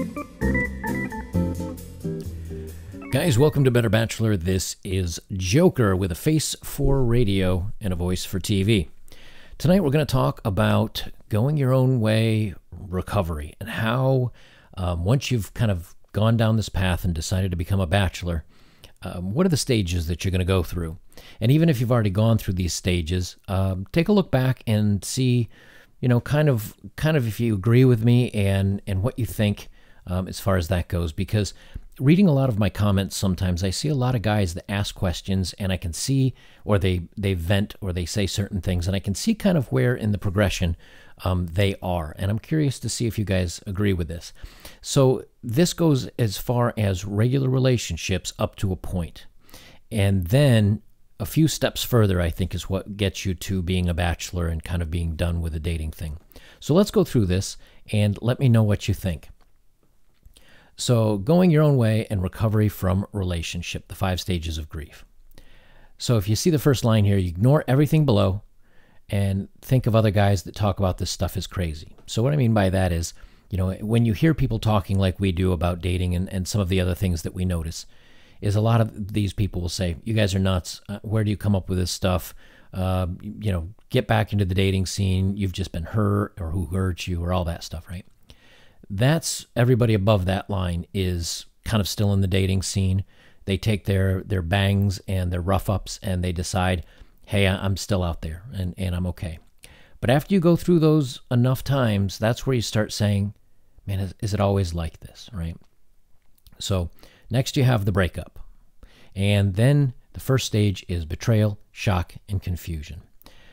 Guys, welcome to Better Bachelor. This is Joker with a face for radio and a voice for TV. Tonight we're going to talk about going your own way recovery and how once you've kind of gone down this path and decided to become a bachelor, what are the stages that you're going to go through? And even if you've already gone through these stages, take a look back and see, kind of if you agree with me and what you think as far as that goes. Because reading a lot of my comments, sometimes I see a lot of guys that ask questions, and I can see, or they vent, or they say certain things, and I can see kind of where in the progression they are. And I'm curious to see if you guys agree with this. So this goes as far as regular relationships up to a point. And then a few steps further, I think, is what gets you to being a bachelor and kind of being done with the dating thing. So let's go through this and let me know what you think. So going your own way and recovery from relationship, the 5 stages of grief. So if you see the first line here, you ignore everything below and think of other guys that talk about this stuff as crazy. So what I mean by that is, when you hear people talking like we do about dating and some of the other things that we notice, is a lot of these people will say, you guys are nuts. Where do you come up with this stuff? Get back into the dating scene. You've just been hurt, or who hurt you, or all that stuff, right? That's everybody above that line is kind of still in the dating scene. They take their bangs and their rough ups and they decide, hey, I'm still out there and I'm okay. But after you go through those enough times, that's where you start saying, man, is it always like this, right? So next you have the breakup. And then the first stage is betrayal, shock, and confusion.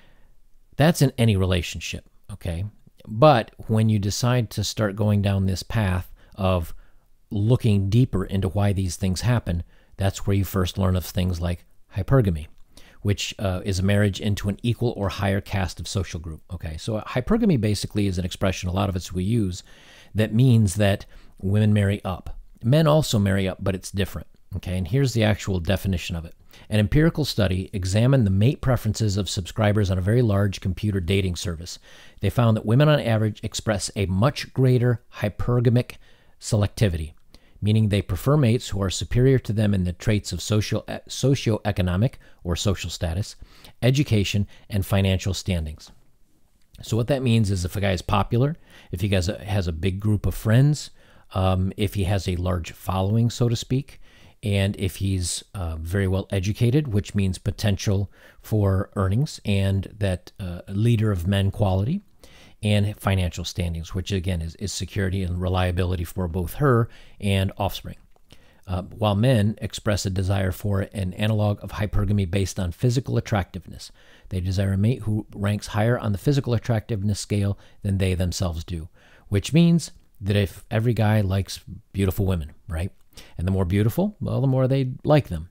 That's in any relationship, okay? But when you decide to start going down this path of looking deeper into why these things happen, that's where you first learn of things like hypergamy, which is a marriage into an equal or higher caste of social group. Okay, so hypergamy basically is an expression a lot of us we use that means that women marry up. Men also marry up, but it's different. Okay, and here's the actual definition of it. An empirical study examined the mate preferences of subscribers on a very large computer dating service. They found that women on average express a much greater hypergamic selectivity, meaning they prefer mates who are superior to them in the traits of socioeconomic or social status, education, and financial standings. So what that means is if a guy is popular, if he has a big group of friends, if he has a large following, so to speak, and if he's very well educated, which means potential for earnings and that leader of men quality, and financial standings, which again is security and reliability for both her and offspring. While men express a desire for an analog of hypergamy based on physical attractiveness. They desire a mate who ranks higher on the physical attractiveness scale than they themselves do, which means that if every guy likes beautiful women, right? And the more beautiful, well, the more they like them.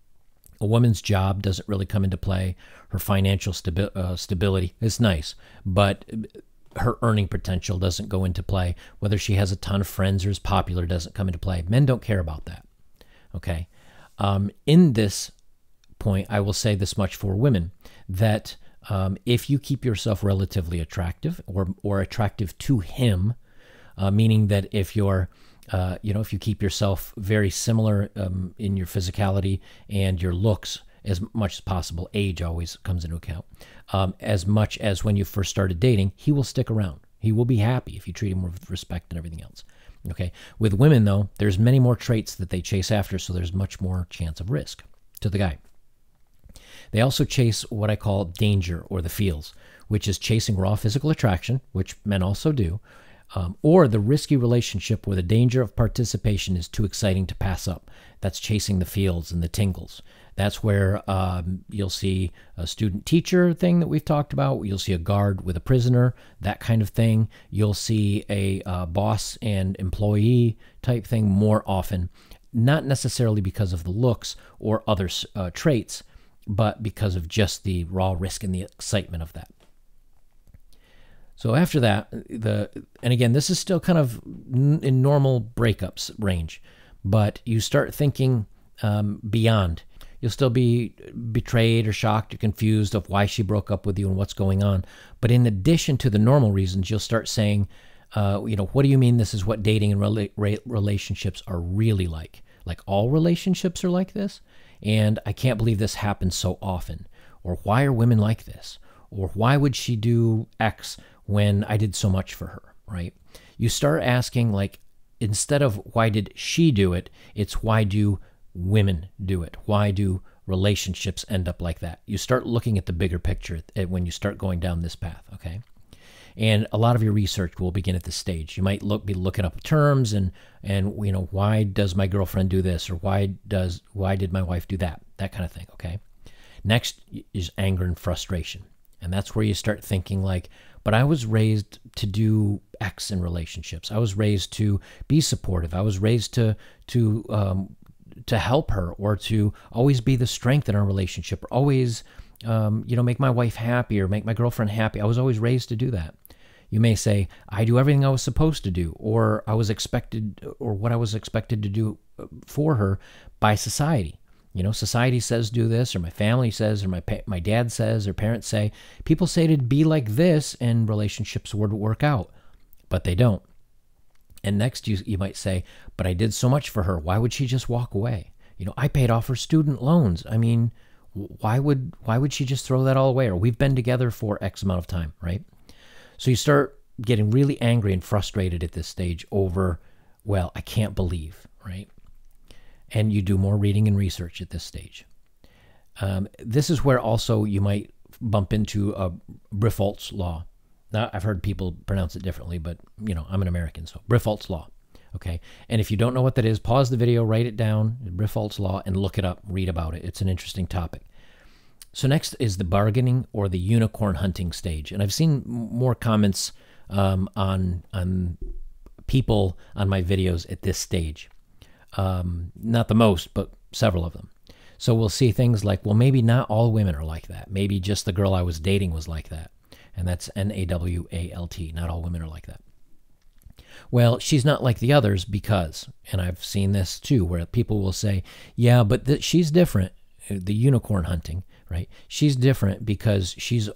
A woman's job doesn't really come into play. Her financial stability is nice, but her earning potential doesn't go into play. Whether she has a ton of friends or is popular doesn't come into play. Men don't care about that. Okay. In this point, I will say this much for women, that if you keep yourself relatively attractive or attractive to him, meaning that if you're if you keep yourself very similar in your physicality and your looks as much as possible, age always comes into account, as much as when you first started dating, he will stick around. He will be happy if you treat him with respect and everything else. Okay. With women, though, there's many more traits that they chase after, so there's much more chance of risk to the guy. They also chase what I call danger or the feels, which is chasing raw physical attraction, which men also do, or the risky relationship where the danger of participation is too exciting to pass up. That's chasing the feels and the tingles. That's where you'll see a student-teacher thing that we've talked about. You'll see a guard with a prisoner, that kind of thing. You'll see a boss and employee type thing more often, not necessarily because of the looks or other traits, but because of just the raw risk and the excitement of that. So after that, and again, this is still kind of in normal breakups range, but you start thinking beyond. You'll still be betrayed or shocked or confused of why she broke up with you and what's going on. But in addition to the normal reasons, you'll start saying, What do you mean this is what dating and relationships are really like? Like all relationships are like this? And I can't believe this happens so often. Or why are women like this? Or why would she do X when I did so much for her, right? You start asking, like, instead of why did she do it, it's why do women do it? Why do relationships end up like that? You start looking at the bigger picture when you start going down this path, okay? And a lot of your research will begin at this stage. You might be looking up terms and why does my girlfriend do this, or why did my wife do that? That kind of thing, okay? Next is anger and frustration. And that's where you start thinking like, but I was raised to do X in relationships. I was raised to be supportive. I was raised to help her, or to always be the strength in our relationship, or always, make my wife happy or make my girlfriend happy. I was always raised to do that. You may say, I do everything I was supposed to do, or what I was expected to do for her by society. Society says do this, or my family says, or my dad says, or parents say. People say to be like this, and relationships would work out, but they don't. And next you might say, but I did so much for her. Why would she just walk away? I paid off her student loans. I mean, why would she just throw that all away? Or we've been together for X amount of time, right? So you start getting really angry and frustrated at this stage over, well, I can't believe, right? And you do more reading and research at this stage. This is where also you might bump into a Briffault's law. Now, I've heard people pronounce it differently, but, I'm an American, so Briffault's law, okay? And if you don't know what that is, pause the video, write it down, Briffault's law, and look it up, read about it. It's an interesting topic. So next is the bargaining or the unicorn hunting stage. And I've seen more comments on people on my videos at this stage. Not the most, but several of them. So we'll see things like, well, maybe not all women are like that. Maybe just the girl I was dating was like that. And that's NAWALT. Not all women are like that. Well, she's not like the others because, and I've seen this too, where people will say, yeah, but she's different. The unicorn hunting, right? She's different because she's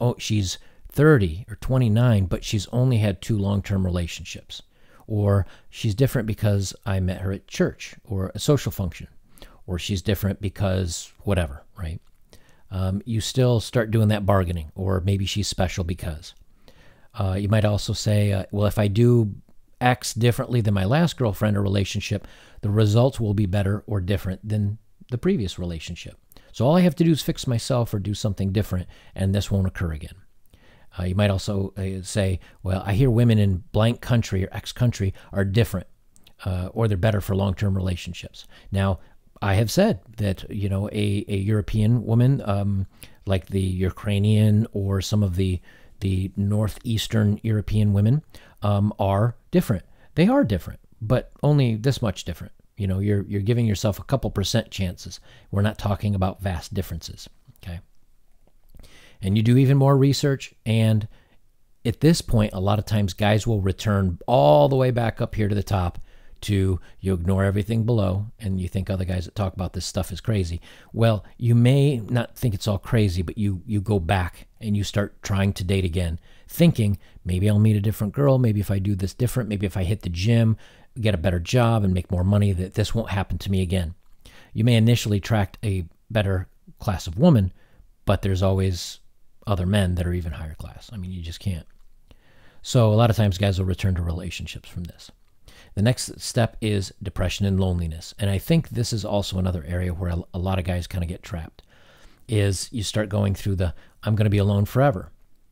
30 or 29, but she's only had 2 long-term relationships. Or she's different because I met her at church or a social function. Or she's different because whatever, right? You still start doing that bargaining. Or maybe she's special because. You might also say, well, if I do X differently than my last girlfriend or relationship, the results will be better or different than the previous relationship. So all I have to do is fix myself or do something different, and this won't occur again. You might also say, well, I hear women in blank country or X country are different, or they're better for long-term relationships. Now, I have said that, a European woman, like the Ukrainian or some of the northeastern European women, are different. They are different, but only this much different. You're giving yourself a couple % chances. We're not talking about vast differences, okay? And you do even more research, and at this point, a lot of times guys will return all the way back up here to the top to you ignore everything below, and you think other guys that talk about this stuff is crazy. Well, you may not think it's all crazy, but you go back and you start trying to date again, thinking maybe I'll meet a different girl, maybe if I do this different, maybe if I hit the gym, get a better job and make more money, that this won't happen to me again. You may initially attract a better class of woman, but there's always other men that are even higher class. I mean, you just can't. So a lot of times guys will return to relationships from this. The next step is depression and loneliness. And I think this is also another area where a lot of guys kind of get trapped, is you start going through the, I'm going to be alone forever.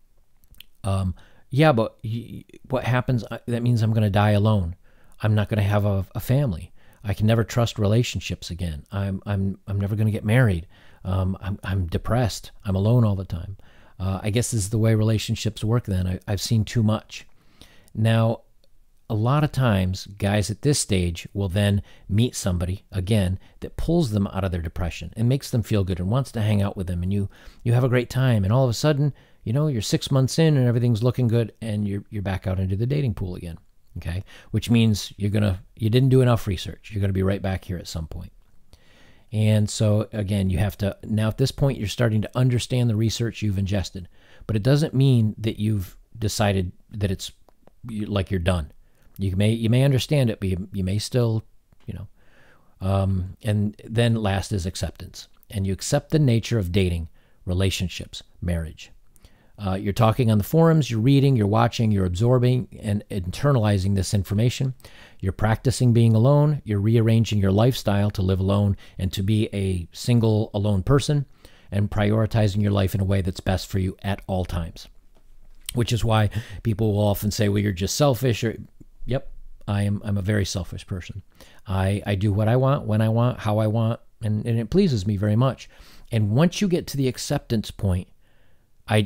Yeah, but what happens? That means I'm going to die alone. I'm not going to have a family. I can never trust relationships again. I'm never going to get married. I'm depressed. I'm alone all the time. I guess this is the way relationships work then. I've seen too much. Now, a lot of times, guys at this stage will then meet somebody, again, that pulls them out of their depression and makes them feel good and wants to hang out with them. And you have a great time. And all of a sudden, you're 6 months in and everything's looking good and you're back out into the dating pool again. Okay? Which means you didn't do enough research. You're going to be right back here at some point. And so, again, you have to, now at this point, you're starting to understand the research you've ingested. But it doesn't mean that you've decided that it's like you're done. You may understand it, but you may still, you know. And then last is acceptance. And you accept the nature of dating, relationships, marriage. You're talking on the forums, you're reading, you're watching, you're absorbing and internalizing this information. You're practicing being alone. You're rearranging your lifestyle to live alone and to be a single, alone person, and prioritizing your life in a way that's best for you at all times. Which is why people will often say, well, you're just selfish. Or, yep, I'm a very selfish person. I do what I want, when I want, how I want, and it pleases me very much. And once you get to the acceptance point, I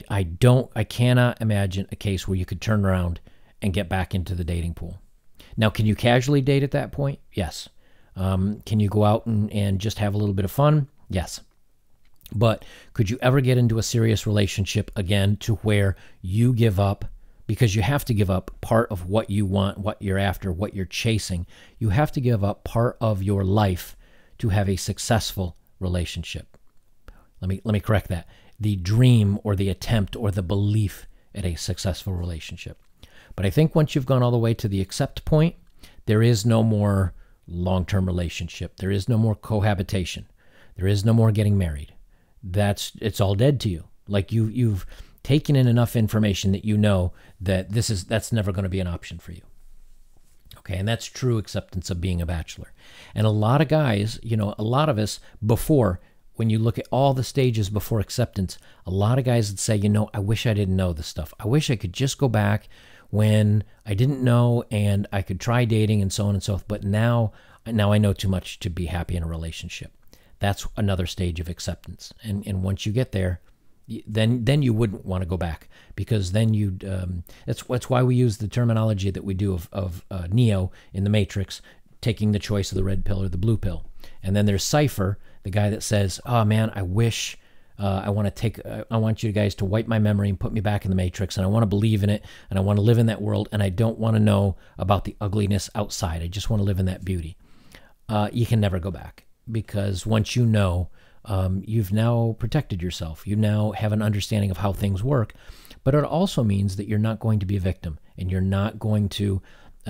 cannot imagine a case where you could turn around and get back into the dating pool. Now, can you casually date at that point? Yes. Can you go out and just have a little bit of fun? Yes. But could you ever get into a serious relationship again to where you give up, because you have to give up part of what you want, what you're after, what you're chasing. You have to give up part of your life to have a successful relationship. Let me correct that. The dream or the attempt or the belief at a successful relationship. But I think once you've gone all the way to the accept point, there is no more long-term relationship. There is no more cohabitation. There is no more getting married. It's all dead to you. Like you've taken in enough information that you know that that's never going to be an option for you. Okay, and that's true acceptance of being a bachelor. And a lot of guys, a lot of us before, when you look at all the stages before acceptance, a lot of guys would say, I wish I didn't know this stuff. I wish I could just go back when I didn't know and I could try dating and so on and so forth. But now I know too much to be happy in a relationship. That's another stage of acceptance. And once you get there, then you wouldn't want to go back, because then you'd, that's why we use the terminology that we do of Neo in the Matrix, taking the choice of the red pill or the blue pill. And then there's Cypher, the guy that says, oh man, I wish, I want you guys to wipe my memory and put me back in the Matrix, and I want to believe in it, and I want to live in that world, and I don't want to know about the ugliness outside. I just want to live in that beauty. You can never go back, because once you know, you've now protected yourself. You now have an understanding of how things work, but it also means that you're not going to be a victim, and you're not going to,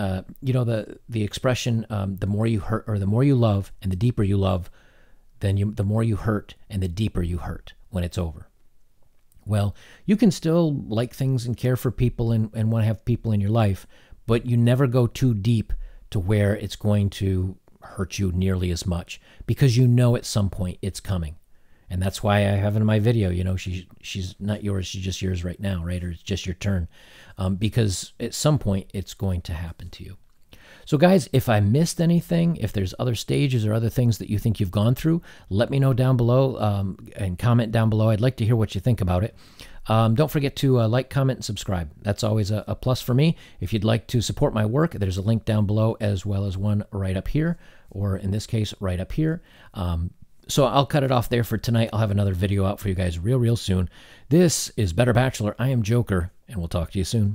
the expression, the more you hurt or the more you love and the deeper you love, then the more you hurt and the deeper you hurt when it's over. Well, you can still like things and care for people and want to have people in your life, but you never go too deep to where it's going to hurt you nearly as much, because at some point it's coming. And that's why I have in my video, she's not yours, she's just yours right now, right? Or it's just your turn. Because at some point it's going to happen to you. So guys, if I missed anything, if there's other stages or other things that you think you've gone through, let me know down below and comment down below. I'd like to hear what you think about it. Don't forget to like, comment, and subscribe. That's always a plus for me. If you'd like to support my work, there's a link down below as well as one right up here, or in this case, right up here. So I'll cut it off there for tonight. I'll have another video out for you guys real soon. This is Better Bachelor. I am Joker, and we'll talk to you soon.